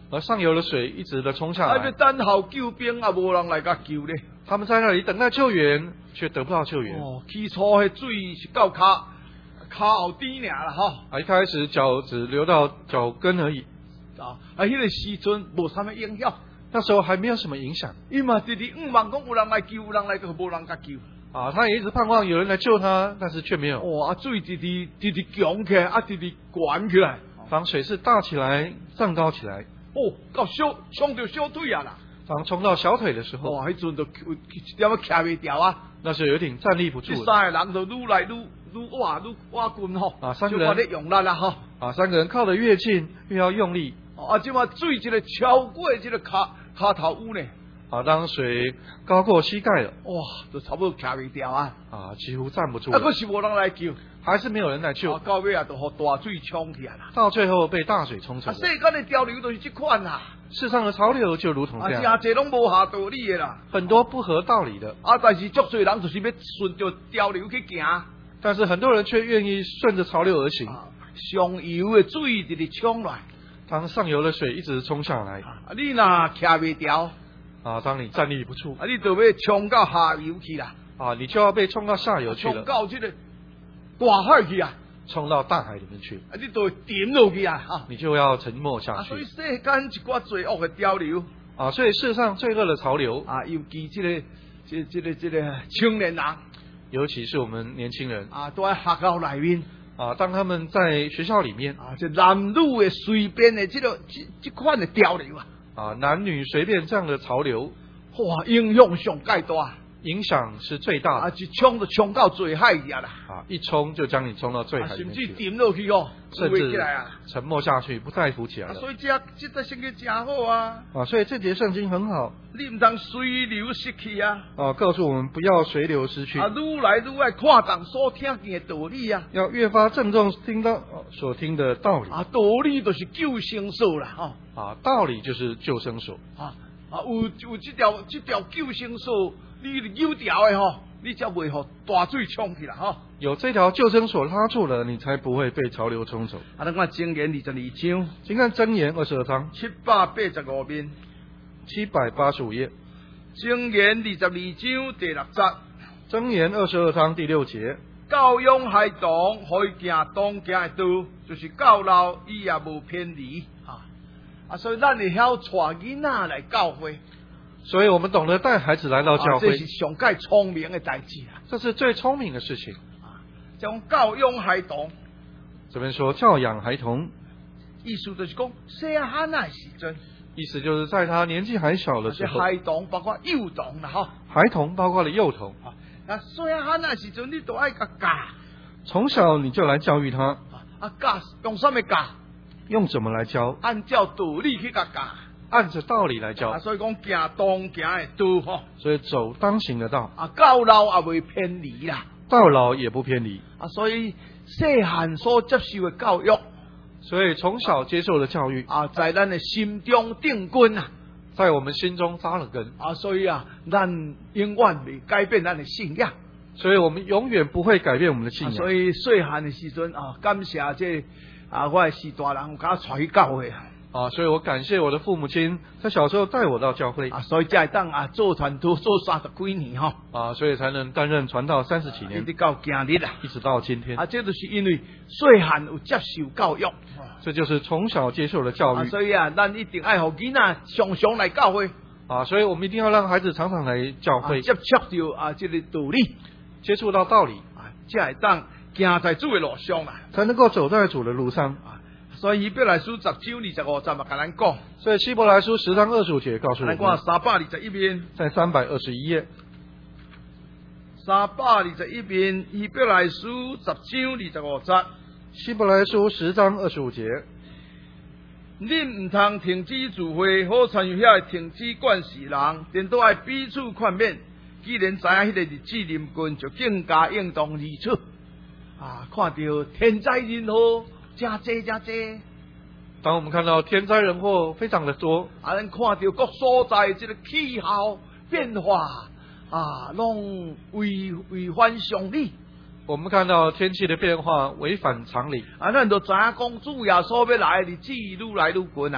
而上游的水一直的冲下啊，要来， 等候救兵啊，无人来甲救咧。 他们在那里等待救援，却得不到救援。 哦，起初迄水是到骹骹后底尔啦，吼。 啊，一开始脚只流到脚跟而已， 啊，啊，迄个时阵无啥物影响， 那时候还没有什么影响。 伊嘛直直仰望讲有人来救，有人来救，无人甲救。 啊，他也一直盼望有人来救他，但是却没有。 哦，啊，水直直直直强起来，啊，直直悬起来。 当水势大起来，涨高起来， 哦，到小冲到小腿啊啦！ 当冲到小腿的时候， 哇，迄阵就一点仔徛袂调啊！ 那是有点站立不住这了。 三个人就愈来愈愈哇愈哇滚吼， 啊三个人就咧用力啦吼。 啊，三个人靠得越近，越要用力。 啊，即马水一个超过即个骹骹头污呢， 啊，当水高过膝盖了， 哇，就差不多徛袂调啊！ 啊，几乎站不住啊， 了， 可是无人来救， 还是没有人来救啊，。到尾啊，就互大水冲起来啦。 到最后被大水冲啊， 沉了。 世间的潮流都是即款啦， 世上的潮流就如同啊， 这样， 真侪拢无下道理的啦。 很多不合道理的， 啊，但是足侪人就是要顺着潮流去行。 但是很多人却愿意顺着潮流而行。 啊，上游的水直直冲来， 当上游的水一直冲下来， 啊，你若徛袂调， 啊，当你站立不住， 啊，你就要冲到下游去啦， 啊，你就要被冲到下游去冲了， 到这个大海去啊， 冲到大海里面去， 啊，你就会沉落去啊，哈。 你就要沉没下啊， 去所以。世间一寡罪恶的潮流， 啊，所以世上罪恶的潮流， 啊，尤其这个、这、这个、这个青年人， 尤其是我们年轻人， 啊，都在学校里面， 啊，当他们在学校里面， 啊，这男女的随便的这个这这款的潮流啊， 啊，男女随便这样的潮流， 哇，影响上介大， 影响是最大啊， 的。 一冲就冲到最海去啊啦， 啊，一冲就将你冲到醉啊，甚至海里面去了， 沉落去哦， 甚浮起至来啊。 沉没下去，不再浮起来啊， 了。 所以这这个圣经真好啊， 啊，所以这节圣经很好你唔通随流失去啊， 啊，告诉我们不要随流失去啊，，愈来愈爱看重所听见的道理啊， 要越发郑重听到哦所听的道理啊，道理就是救生索啦，吼、 啊，道理就是救生所啊啊，有有这条这条救生索，你有条的吼，你才袂互大水冲去啦，吼、 有这条救生所拉住了，你才不会被潮流冲走。 啊，咱看箴言二十二章请看箴言二十二章七百八十五面， 七百八十五页， 箴言二十二章第六節。 箴言二十二章第六节， 教養孩童可以行當行的道，就是教老伊也無偏離啊！啊，所以咱會曉帶囡仔來教會， 所以我们懂得带孩子来到教啊，這会， 是上界聰明的代志啊！ 这是最聪明的事情。 啊，將教養孩童， 这边说教养孩童， 意思就是講細漢的時陣， 意思就是在他年纪还小的时候， 這孩童包括幼童啦，吼孩童包括了幼童， 啊，啊細漢的時陣你都愛甲教， 从小你就来教育他， 啊啊教用什麼教？ 用怎么来教， 按照道理去甲教， 按着道理来教啊，，所以講行當行的道吼， 所以走当行的道， 啊教老也袂偏離啦。 到老也不偏离。 啊，所以細漢所接受的教育所以从小接受的教育， 啊，在咱的心中定根啊， 在我们心中扎了根， 啊，所以啊，咱永遠未改變咱的信仰。 所以我们永远不会改变我们的信啊， 仰。 所以細漢的時陣啊，感謝這啊，我的是大人有甲我帶去教會啊， 啊，所以我感谢我的父母親，在小时候帶我到教會， 啊，所以才會當啊做傳道做三十幾年吼， 啊，所以才能擔任傳道三十幾年， 一直到今日啊， 一直到今天。 啊，這就是因為細漢有接受教育。 這就是從小接受的教啊， 育所以啊，咱一定愛互囡仔常常來教會， 啊，所以我們一定要讓孩子常常來教會， 啊接觸到啊這個道理。 接觸到道理， 啊，才會當行在主的路上啦。 才能夠走在主的路上。 啊，所以希伯來書十章二十五節嘛，甲咱講， 所以希伯來書十章二十五節告訴我咱看們， 三百二十一面， 在三百二十一頁， 三百二十一面，希伯來書十章二十五節， 希伯來書十章二十五節， 你唔通停止聚會，好參與遐停止管事人，顛倒愛彼此勸勉。既然知影迄個日子臨近，就更加應當而出。啊，看到天災人禍真濟真濟。 當我們看到天災人禍非常的多， 啊，咱看到各所在這個氣候變化啊，攏違違反常理。 我們看到天氣的變化違反常理， 啊，咱就知影講主耶穌要來的日子愈來愈近啊。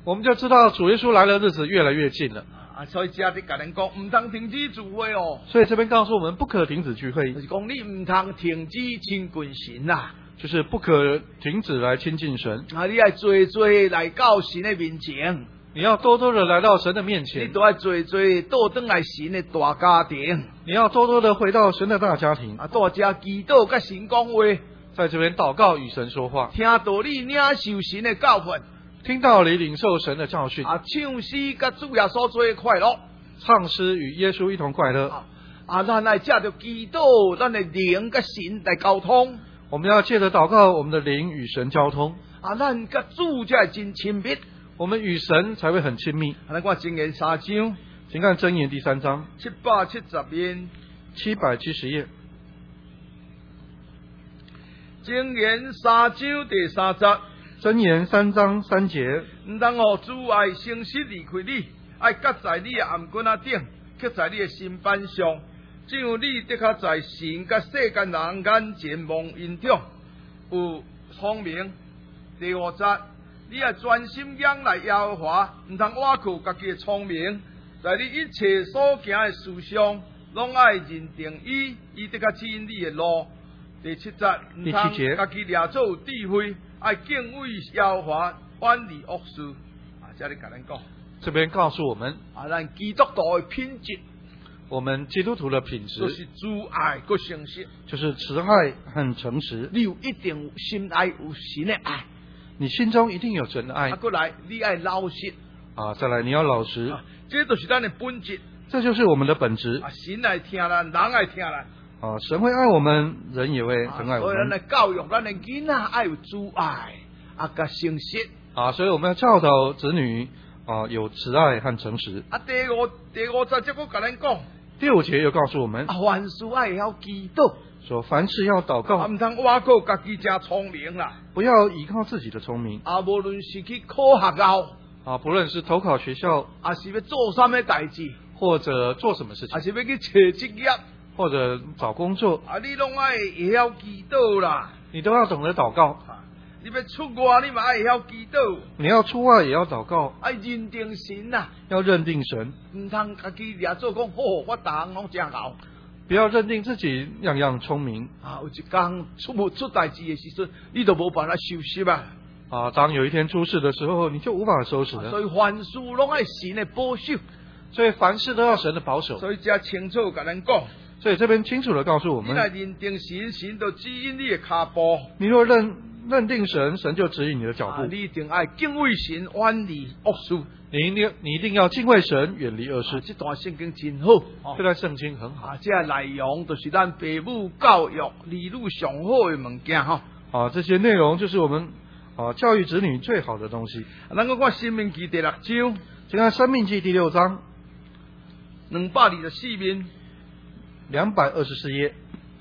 我们就知道主耶稣来的日子越来越近了。 啊，所以这里甲咱讲，唔通停止聚会哦。 所以这边告诉我们，不可停止聚会， 就是讲你唔通停止亲近神啦。 就是不可停止来亲近神。 啊，你要多多来到神的面前。 你要多多的来到神的面前， 你都要多多倒转来神的大家庭。 你要多多的回到神的大家庭。 啊，大家祈祷甲神讲话， 在这边祷告与神说话， 听道理领受神的教训， 听道理领受神的教训。 啊，唱诗甲主耶稣做快乐， 唱诗与耶稣一同快乐。 啊，啊咱来借着祈祷，咱的灵甲神来沟通。 我们要借着祷告，我们的灵与神交通。 啊，咱甲主才真亲密。 我们与神才会很亲密。 咱看箴言三章， 请看箴言第三章七百七十页， 七百七十页。 箴言三章第三节， 箴言三章三节， 唔通互主爱诚实离开你，爱搁在你的颔棍仔顶，刻在你的心板上。只有你的确在神甲世间人眼前望因中有聪明。第五节，你要专心仰赖耶和华，唔通倚靠家己的聪明，在你一切所行的事上，拢爱认定伊，伊的确指引你的路。第七节，唔通家己掠走有智慧，爱敬畏耶和华，远离恶事。啊，这里甲咱讲， 这边告诉我们， 啊，咱基督徒的品质， 我们基督徒的品质就是主爱个诚实， 就是慈爱和诚实。 你有一定有心爱有神的爱， 你心中一定有神的爱。 啊，过来你爱老实啊，再来你要老实， 啊，这就是咱的本质。 这就是我们的本质。 啊，神爱听咱，人爱听咱。 啊，神会爱我们，人也会很爱我所以咱们。 来教育咱的囡仔爱有主爱，啊，甲诚实。 啊，所以我们要教导子女啊，有慈爱和诚实。 啊，第五第五节这个甲咱讲， 第五节又告诉我们， 啊，凡事爱晓祈祷， 说凡事要祷啊， 告， 唔通倚靠家己真聪明啦。 不要依靠自己的聪明。 啊，无论是去考学校， 啊，不论是投考学校， 啊是要做啥物代志， 或者做什么事情啊，是要去找职业， 或者找工作， 啊，你拢爱会晓祈祷啦。 你都要懂得祷告。 啊，你要出外，你嘛爱会晓祈祷， 你要出外也要祷告， 爱认定神啦， 要认定神， 唔通家己掠做讲，哦，我逐项拢真好。 不要认定自己样样聪明。 啊，有一天出出代志的时阵，你都无办法收拾啊。 啊，当有一天出事的时候，你就无法收拾了。 所以凡事拢爱神的保守， 所以凡事都要神的保守。 所以这清楚甲咱讲， 所以这边清楚的告诉我你来们， 认定神，神就指引你的脚步。 你若认认定神，神就指引你的脚步。 啊，你一定爱敬畏神，远离恶事。 你一定你一定要敬畏神，远离恶啊， 事。 这段圣经真好。哦这段圣经很好。 啊，这内容就是咱父母教育儿女上好的物件吼。 啊，这些内容就是我们啊教育子女最好的东西。 咱讲看《申命记》第六章， 请看《申命记》第六章两百二十四面， 两百二十四页，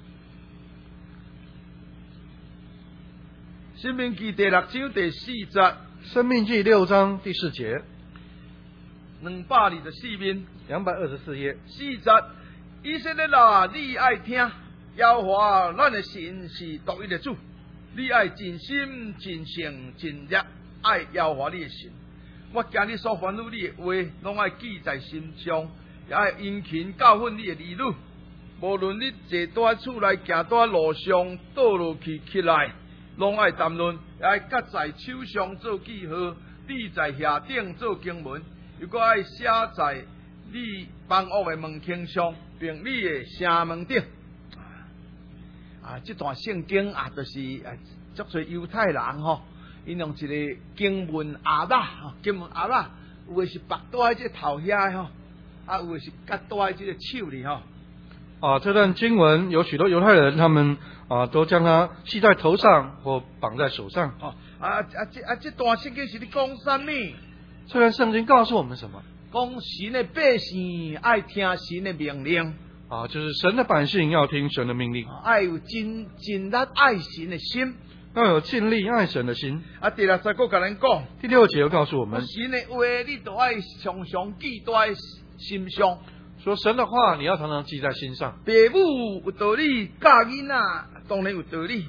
《申命记》第六章第四节， 《申命记》六章第四节， 两百二十四面。 两百二十四页。 四节，以色列啊，你爱听耶和华咱的神是独一的主，你爱尽心、尽性、尽力爱耶和华你的神。我今日所吩咐你的话，拢爱记在心上，也爱殷勤教训你的儿女。无论你坐在厝内，行在路上，倒落去起来，拢爱谈论，也爱夹在手上做记号，立在下顶做经文，又搁爱写在你房屋的门厅上，并你的城门顶。啊，这段圣经啊，就是啊，足侪犹太人吼，因用一个经文阿拉，吼，经文阿拉，有的是白戴在这头遐吼，啊，有的是夹戴在这个手里吼。 啊，这段经文有许多犹太人，他们啊都将它系在头上或绑在手上。 哦，啊啊这啊这段圣经是咧讲啥物？ 这段圣经告诉我们什么？ 讲神的百姓爱听神的命令， 啊，就是神的百姓要听神的命令， 爱有真真力爱神的心。 要有尽力爱神的心。 啊，第六节个甲咱讲， 第六节又告诉我们， 神的话你都爱常常记在心上。 说神的话你要常常记在心上。 父母有道理，教囡仔当然有道理。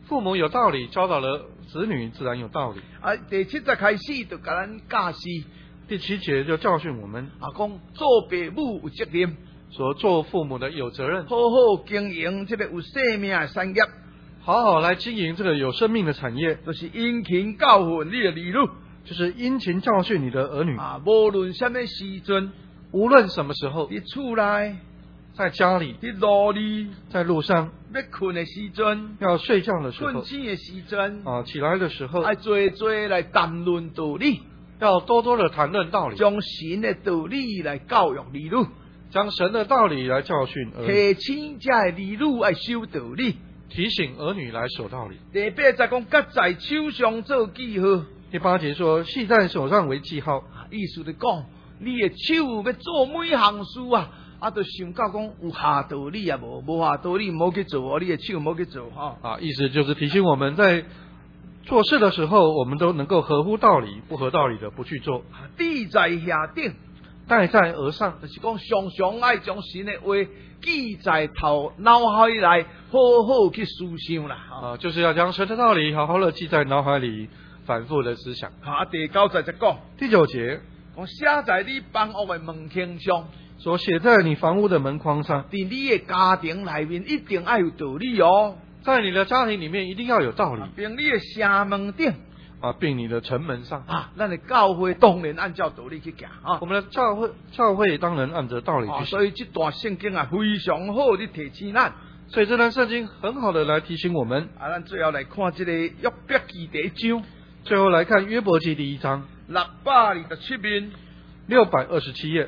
父母有道理，教导了子女，自然有道理。 啊，第七节开始就甲咱教示， 第七节就教训我们， 啊，讲做父母有责任， 说做父母的有责任， 好好经营这个有生命的产业， 好好来经营这个有生命的产业， 就是殷勤教训你的儿女， 就是殷勤教训你的儿女。 啊，无论什么时阵， 无论什么时候， 伫厝内， 在家里， 伫路里， 在路上， 要困的时阵， 要睡觉的时候， 困醒的时阵， 啊，起来的时候， 爱多多来谈论道理， 要多多的谈论道理， 将神的道理来教育儿女， 将神的道理来教训儿女， 提醒这儿女爱守道理， 提醒儿女来守道理。 第八节讲，甲在手上做记号。 第八节说，系在手上为记号， 意思就讲，你的手要做每项事啊，啊，就想到讲有下道理啊，无无下道理，唔好去做哦，你的手唔好去做哈。 啊，意思就是提醒我们在做事的时候，我们都能够合乎道理，不合道理的不去做。 记在下顶， 戴在额上， 就是讲常常爱将神的话记在头脑海内，好好去思想啦。 啊，就是要将神的道理好好的记在脑海里，反复的思想。 啊，第九节就讲， 第九节， 讲写在你房屋的门厅上， 所写在你房屋的门框上， 在你的家庭里面一定要有道理哦。 在你的家庭里面一定要有道理， 并你的城门顶啊，并你的城门上啊，咱的教会当然按照道理去行啊。 我们的教会教会当然按着道理去行。 啊、所以这段圣经啊非常好的提醒咱。 所以这段圣经很好的来提醒我们。 啊，咱最后来看这个约伯记第一章。 最后来看约伯记第一章， 六百二十七面， 六百二十七页。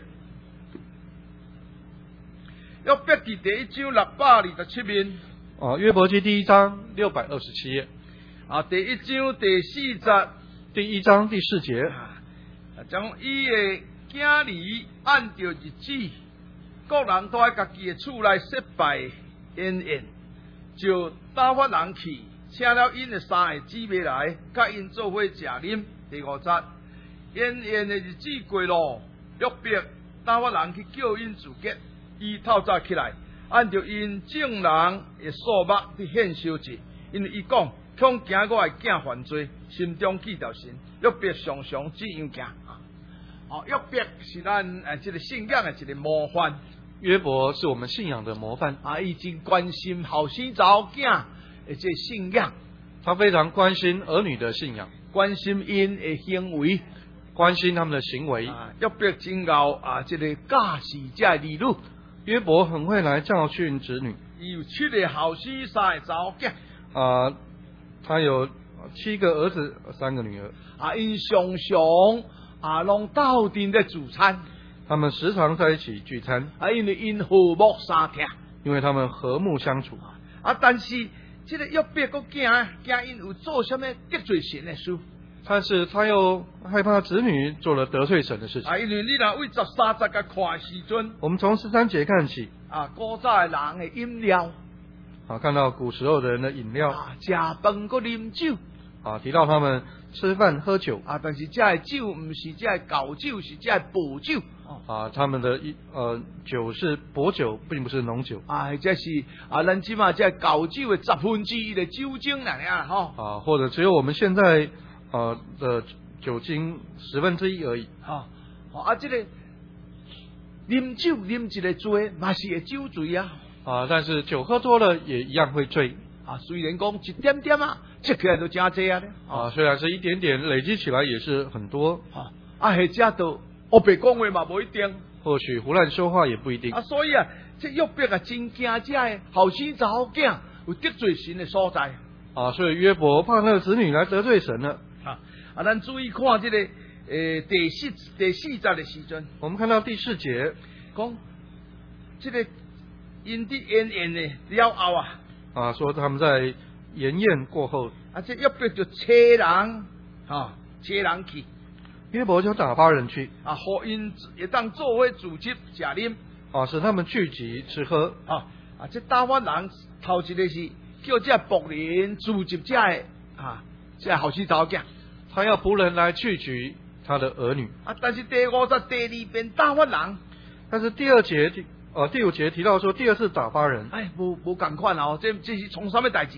约伯记第一章六百二十七面。 啊，约伯记第一章六百二十七页。 啊，第一章第四节， 第一章第四节， 啊，将伊的囝儿按照日子，各人都喺家己的厝内设拜筵宴，就打发人去，请了因的三个姊妹来，甲因做伙食啉。第五节，筵宴的日子过咯，约伯打发人去叫因自结，伊透早起来，按照因众人的数目去献烧祭，因为伊讲。恐惊我的囝犯罪，心中记着神，约伯常常这样行。哦，约伯是咱诶这个信仰的一个模范。 约伯是我们信仰的模范啊，已经关心后生查某囝的这信仰， 他非常关心儿女的信仰， 关心因的行为， 关心他们的行为。 啊，约伯真够啊，这个教示这儿女。 约伯很会来教训子女。 伊有七个后生，三个查某囝。 啊。他有七个儿子，三个女儿。 啊，因常常啊，拢斗阵在煮餐。 他们时常在一起聚餐。 啊，因为因和睦相听。 因为他们和睦相处。 啊，但是这个约伯个惊惊因有做什么得罪神的事。 但是他又害怕子女做了得罪神的事情。 啊，因为你若为十三节个看时阵， 我们从十三节看起。 啊，古早的人的饮料。 啊，看到古时候的人的饮料， 啊，食饭个啉酒， 啊，提到他们吃饭喝酒， 啊，但是这酒不是这旧酒，是这薄酒， 啊，他们的一呃酒是薄酒，并不是浓酒， 啊，这是啊，咱起码这旧酒的十分之一的酒精那样哈， 啊，或者只有我们现在啊的酒精十分之一而已， 啊，啊，这个啉酒啉一个醉，嘛是会酒醉啊。 啊，但是酒喝多了也一样会醉啊。虽然讲一点点啊，吃起来都真济啊。 啊，虽然是一点点，累积起来也是很多。 啊，啊，或者都我白讲话嘛，不一定。 或许胡乱说话也不一定。 啊，所以啊，这约伯啊，真惊这个后生查某囝有得罪神的所在。 啊，所以约伯怕那个子女来得罪神了。 啊，啊，咱注意看这个诶第四第四节的时阵， 我们看到第四节讲这个。因啲宴宴呢了后啊， 啊，说他们在筵宴过后， 啊，这约伯就车人，啊，车人去， 约伯就打发人去， 啊，互因一当做伙组织食啉， 啊，使他们聚集吃喝， 啊，啊，这打发人头一个是叫这仆人组织这个啊，这后生查某囝， 他要仆人来聚集他的儿女， 啊，但是第五节第二遍打发人， 但是第二节呃第五节提到说第二次打发人， 哎，无无共款哦，这这是从什么代志？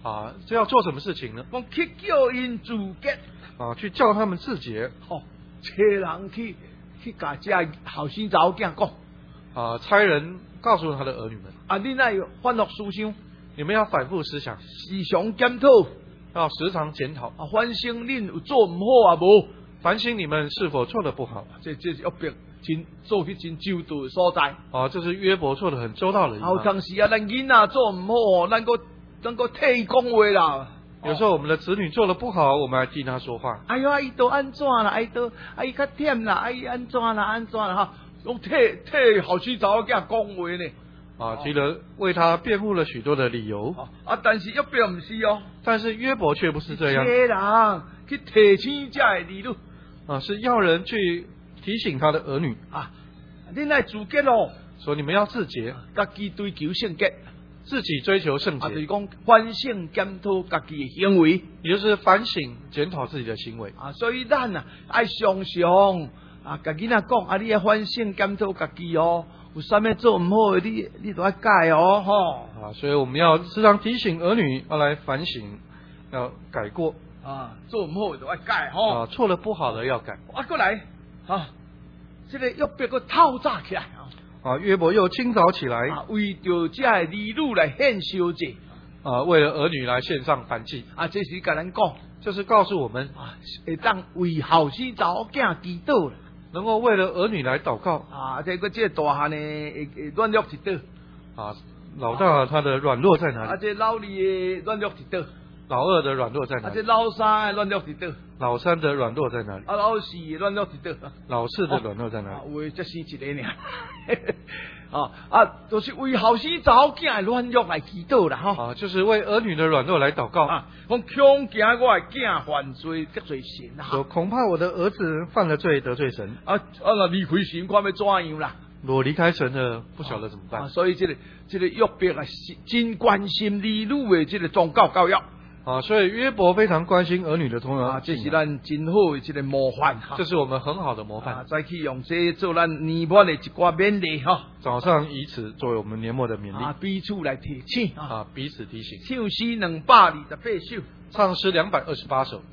啊，这要做什么事情呢？ 讲去叫因自洁， 啊，去叫他们自洁。 哦，找人去去甲这后生查某囝讲， 啊，差人告诉他的儿女们， 啊，你那有反复思想， 你们要反复思想， 时常检讨， 要时常检讨， 啊，反省恁有做唔好啊无？ 反省你们是否做得不好。 这这是约伯真做去真周到的所在。 啊，这是约伯做得很周到的地啊，有方。 当时啊，咱囡仔做唔好，咱个咱个替伊讲话啦。 有时候我们的子女做得不好，我们还替他说话。 哎呀，伊都安怎啦？伊都啊，伊较忝啦，啊，伊安怎啦？安怎啦？哈，用替替后生查某囝讲话呢。 啊，提了为他辩护了许多的理由。 啊，但是约伯唔是哦。 但是约伯却不是这样。 替人去提醒这的理论。 啊，是要人去提醒他的儿女啊，恁来自洁咯， 说你们要自洁， 家己追求圣洁， 自己追求圣洁， 啊，就是讲反省检讨家己的行为， 也就是反省检讨自己的行为啊，所以咱啊爱常常啊，家囡仔讲啊，你要反省检讨家己哦，有啥物做唔好的，你你都要改哦，吼啊，所以我们要时常提醒儿女要来反省，要改过。 啊，做唔好的就要改吼， 啊，错了不好的要改。 啊，过来啊，这个约伯个透早起来啊， 啊，约伯又清早起来， 啊，为着这儿女来献烧祭， 啊，为了儿女来献上燔祭。 啊，这是甲咱讲， 就是告诉我们， 啊，会当为后生查某囝祈祷啦， 能够为了儿女来祷告。 啊，这个这大汉呢，会会软弱一倒， 啊，老大他的软弱在哪里？ 啊，这老二的软弱一倒。 老二的软弱在哪里？ 啊，这老三的软弱伫倒？ 老三的软弱在哪里？ 啊，老四的软弱伫倒？ 老四的软弱在哪里？ 啊，有诶，才生一个呢。啊啊，就是为后生查某囝的软弱来祈祷啦，吼。 啊，就是为儿女的软弱来祷告。 啊，讲恐惊我的囝犯罪得罪神啊！ 说恐怕我的儿子犯了罪得罪神。 啊啊，那离开神，看要怎样啦？ 如果离开神了，不晓得怎么办。 啊，所以这个这个约伯啊，真关心儿女的这个宗教教育。 啊，所以约伯非常关心儿女的同啊，这是咱真好的这个模范哈， 这是我们很好的模范。 啊，再去用这做咱年末的一寡勉励哈。 早上以此作为我们年末的勉励。 啊，彼此来提醒啊， 啊，彼此提醒。 唱诗两百二十八首， 唱诗两百二十八首。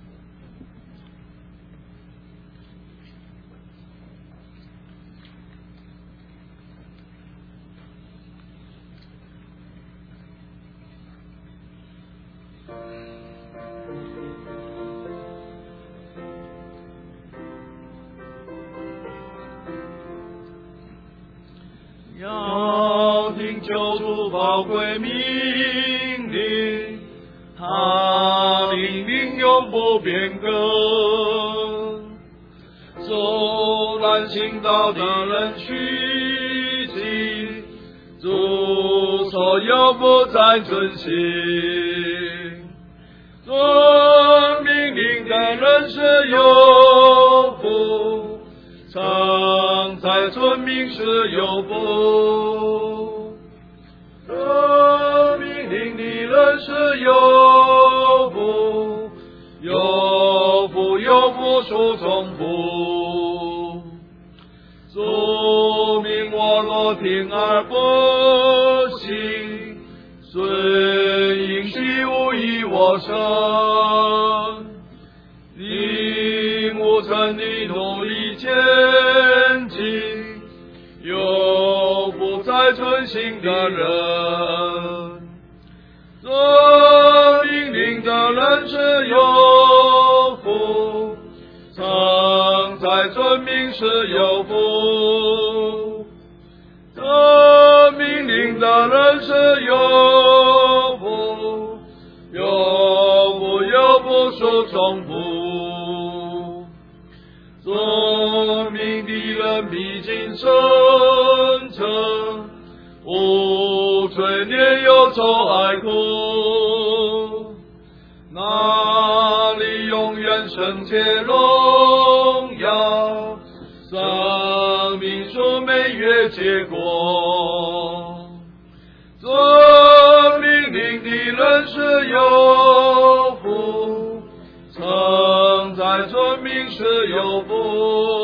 要听救主宝贵命令，他命令永不变更。纵然行道的人趋近，主所有不再遵行。遵命令的人是有福，常在遵命是有福，遵命令的人是有福，有福有福属从福。主命我若听而不行，虽应许无益我生。领悟成的努力前进，有不再存心的人，遵命令的人是有福，常在遵命是有福，遵命令的人是有福，有福有福属从福。遵命的人必经生成，无罪孽忧愁哀苦，那里永远圣洁荣耀，生命树每月结果。遵命令的人是有福，常在遵命是有福，